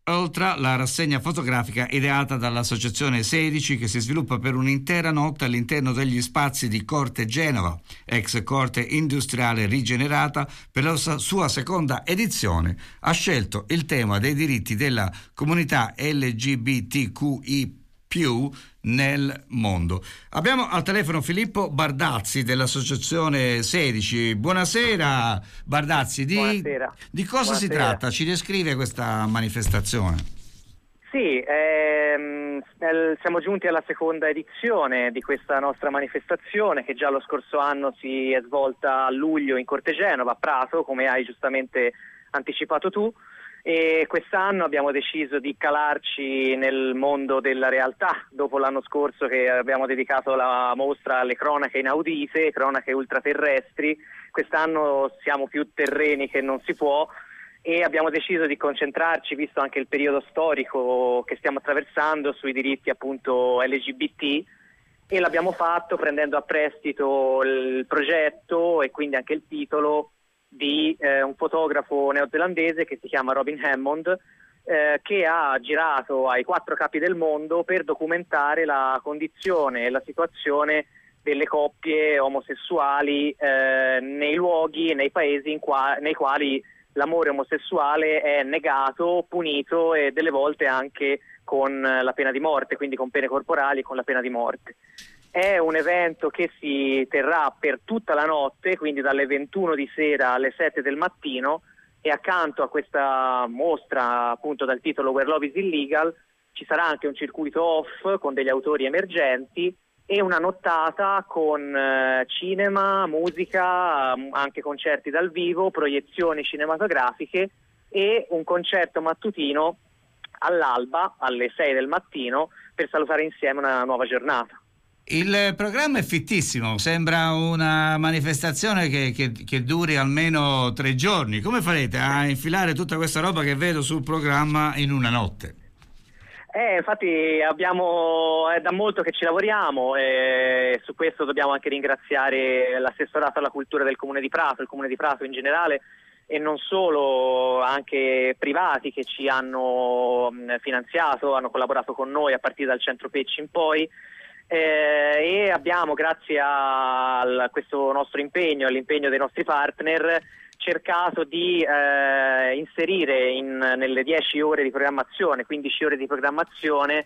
Oltre la rassegna fotografica ideata dall'Associazione 16 che si sviluppa per un'intera notte all'interno degli spazi di Corte Genova, ex Corte Industriale Rigenerata, per la sua seconda edizione ha scelto il tema dei diritti della comunità LGBTQI+ nel mondo. Abbiamo al telefono Filippo Bardazzi dell'Associazione 16. Buonasera Bardazzi, Buonasera. Di cosa si tratta? Ci descrive questa manifestazione? Sì, siamo giunti alla seconda edizione di questa nostra manifestazione che già lo scorso anno si è svolta a luglio in Corte Genova, a Prato, come hai giustamente anticipato tu. E quest'anno abbiamo deciso di calarci nel mondo della realtà, dopo l'anno scorso che abbiamo dedicato la mostra alle cronache inaudite, cronache ultraterrestri. Quest'anno siamo più terreni che non si può e abbiamo deciso di concentrarci, visto anche il periodo storico che stiamo attraversando, sui diritti appunto LGBT, e l'abbiamo fatto prendendo a prestito il progetto e quindi anche il titolo di un fotografo neozelandese che si chiama Robin Hammond, che ha girato ai 4 capi del mondo per documentare la condizione e la situazione delle coppie omosessuali nei luoghi e nei paesi nei quali l'amore omosessuale è negato, punito e delle volte anche con la pena di morte, quindi con pene corporali e con la pena di morte. È un evento che si terrà per tutta la notte, quindi dalle 21 di sera alle 7 del mattino, e accanto a questa mostra, appunto dal titolo Where Love is Illegal, ci sarà anche un circuito off con degli autori emergenti e una nottata con cinema, musica, anche concerti dal vivo, proiezioni cinematografiche e un concerto mattutino all'alba, alle 6 del mattino, per salutare insieme una nuova giornata. Il programma è fittissimo, sembra una manifestazione che duri almeno 3 giorni. Come farete a infilare tutta questa roba che vedo sul programma in una notte? Infatti è da molto che ci lavoriamo e su questo dobbiamo anche ringraziare l'assessorato alla cultura del Comune di Prato, il Comune di Prato in generale, e non solo, anche privati che ci hanno finanziato, hanno collaborato con noi a partire dal Centro Pecci in poi. E abbiamo, grazie a questo nostro impegno, all'impegno dei nostri partner, cercato di inserire nelle 10 ore di programmazione, 15 ore di programmazione,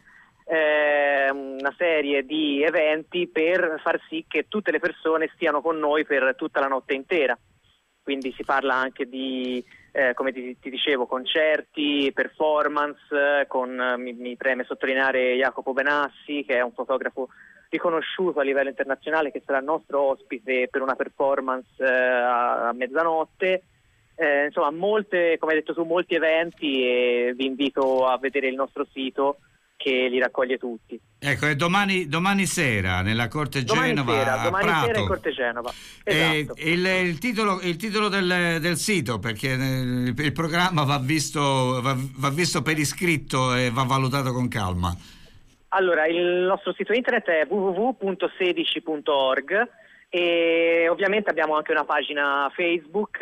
una serie di eventi per far sì che tutte le persone stiano con noi per tutta la notte intera. Quindi si parla anche di, come ti dicevo, concerti, performance, mi preme sottolineare Jacopo Benassi, che è un fotografo riconosciuto a livello internazionale, che sarà il nostro ospite per una performance a mezzanotte. Insomma, come hai detto tu, molti eventi, e vi invito a vedere il nostro sito che li raccoglie tutti. Ecco, è domani sera nella Corte Genova, domani Prato. Sera in Corte Genova. Esatto. Il titolo del sito, perché il programma va visto per iscritto e va valutato con calma. Allora, il nostro sito internet è www.16.org e ovviamente abbiamo anche una pagina Facebook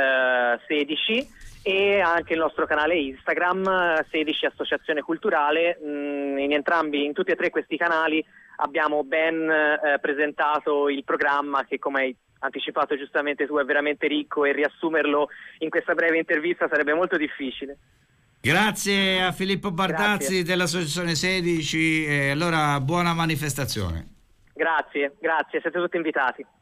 16 e anche il nostro canale Instagram 16 Associazione Culturale. In tutti e 3 questi canali abbiamo ben presentato il programma, che, come hai anticipato giustamente tu, è veramente ricco e riassumerlo in questa breve intervista sarebbe molto difficile. Grazie a Filippo Bardazzi dell'Associazione 16 e allora buona manifestazione. Grazie, siete tutti invitati.